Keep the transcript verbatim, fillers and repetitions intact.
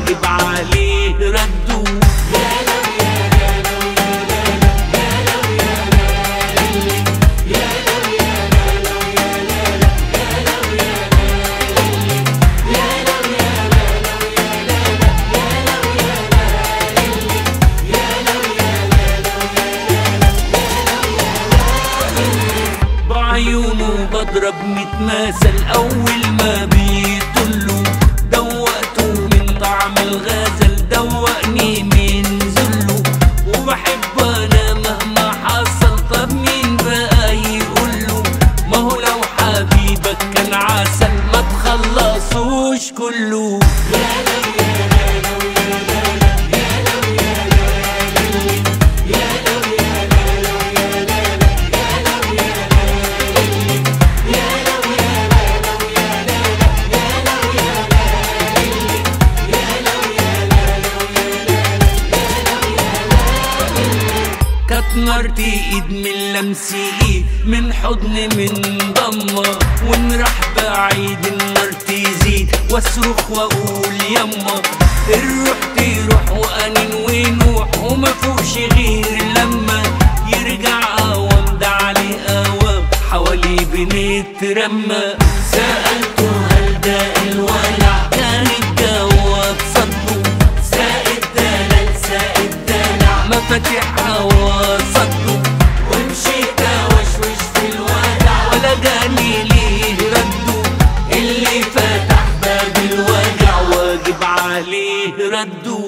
واجب عليه رده. بعيونه بضرب ميت مثل أول ما بيطلوا، دوقته من طعم الغزل دوقني من ذله، وبحب أنا مهما حصل. طب مين بقى يقوله؟ ما هو لو حبيبك كان عسل ما تخلصوش كله. نار تقيد من لمسي ايد، من حضن من ضمة، ونروح بعيد النار تزيد، واصرخ واقول يما. الروح تروح وانين ونوح، وما فوقش غير لما يرجع قوام. ده عليه قوام حواليه بنترمى. سألته هل ده الولع؟ كان الجواب صدقه. ساق الدلال ساق الدلع، مفاتيحها وصدقه. ومشيت اوشوش في الودع، ولا جاني ليه رده. اللي فتح باب الوجع واجب عليه رده.